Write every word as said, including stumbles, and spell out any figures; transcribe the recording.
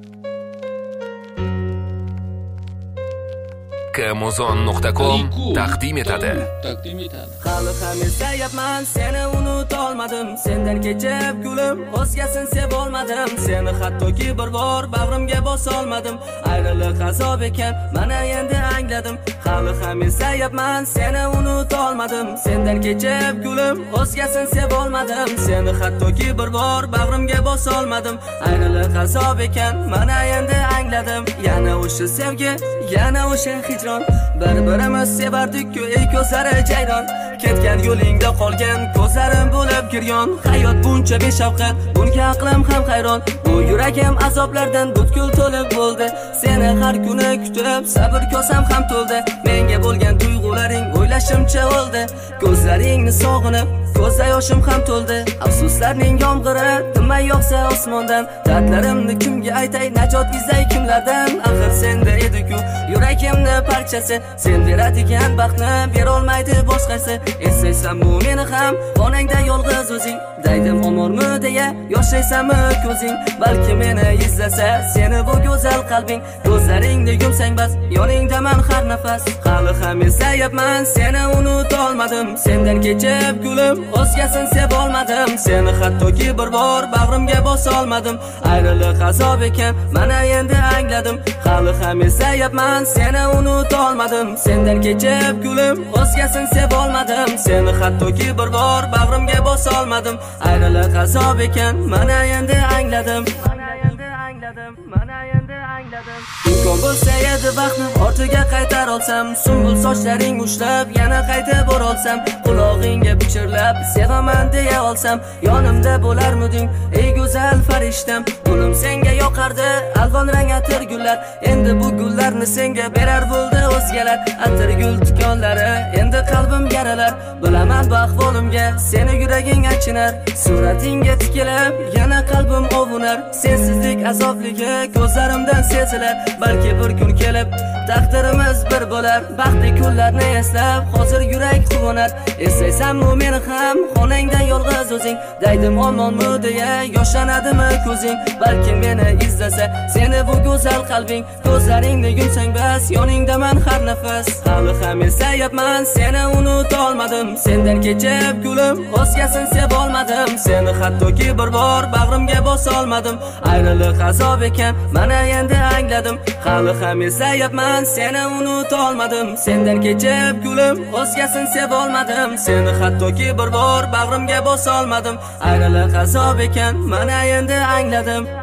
Kamuzon nuqta com taqdim etadi. Hali ham eslayapman, seni unuta olmadim. Sendan kechib gulim, o'zgasini seva olmadim. Seni hattoki bir bor bag'rimga bosa olmadim. Ayriliq azob ekan, mana endi angladim. Hali ham eslayapman, seni unuta olmadim. Sendan kechib gulim, o'zgasini seva olmadim. Seni hattoki bir bor bag'rimga bosa olmadim. Ayriliq azob ekan, mana endi angladim. Yana o'sha sevgi, yana o'sha hijron, bir-birimiz sevardik-ku, ey ko'zlari jayron. Ketgan yo'lingda qolgan ko'zlarim bo'lib giryon. Hayot buncha beshafqat, bunga aqlim ham hayron. Bu yuragim azoblardan butkul to'lib bo'ldi. Seni har kuni kutib, sabr kosam ham to'ldi. Menga bo'lgan tuyg'ularing o'ylashimcha o'ldi. Ko'zlaringni sog'inib, ko'zda yoshim ham to'ldi. Afsuslarning yomg'iri tinmay yog'sa osmondan. Dardlarimni kimga aytay, najot izlay kimlardan? Axir senda edi-ku yuragimni parchasi. Sen beradigan baxtni berolmaydi boshqasi. Eslaysan bu meni ham xonangda yolg'iz o'zing. Daydim omormi deya yoshlaysanmi ko'zing? Balki meni izlasa seni bu go'zal qalbing. Ko'zlaringni yumsang bas, yoningdaman har nafas. Hali ham eslayapman, seni unuta olmadim. Sendan kechib gulim, o'zgasini seva olmadim. Seni hattoki bir bor bag'rimga bosa olmadim. Ayriliq azob ekan, mana endi angladim. Hali ham eslayapman, seni unuta olmadim. Sendan kechib gulim, o'zgasini seva olmadim. Seni hattoki bir bor bag'rimga bosa olmadim. Ayriliq azob ekan, mana endi angladim. Mana endi angladim, mana endi angladim. Imkon bo'lsa edi vaqtni ortiga qaytar olsam, sumbul sochlaring ushlab yana qaytib borolsam, qulog'ingga pichirlab sevaman deya olsam, yonimda bo'larmiding ey go'zal farishtam? Gulim senga yoqardi alvon rang atir gullar, endi bu gullarni senga berar bo'ldi o'zgalar. Atir gul tikonlari endi qalbim yaralar. Bilaman bu ahvolimga seni yuraging achinar. Suratingga tikilib yana qalbim ovunar. Sensizlik azobligi ko'zlarimdan sezilar. Balki bir kun kelib taqdirimiz bir bo'lar. Baxtli kunlarni eslab hozir yurak quvonar. Eslaysanmi meni ham xonangda yolg'iz o'zing? Daydim omonmi deya yoshlanadimi ko'zing? Balki meni izlasa seni bu go'zal qalbing. Ko'zlaringni yumsang bas, yoningdaman har nafas. Hali ham eslayapman, seni unuta olmadim. Sendan kechib gulim, o'zgasini seva olmadim. Seni hattoki bir bor bag'rimga bosa olmadim. Ayriliq azob ekan, mana endi angladim. Hali ham eslayapman, seni unuta olmadim. Sendan kechib gulim, o'zgasini seva olmadim. Seni hattoki bir bor bag'rimga bosa olmadim. Ayriliq azob ekan, mana endi angladim.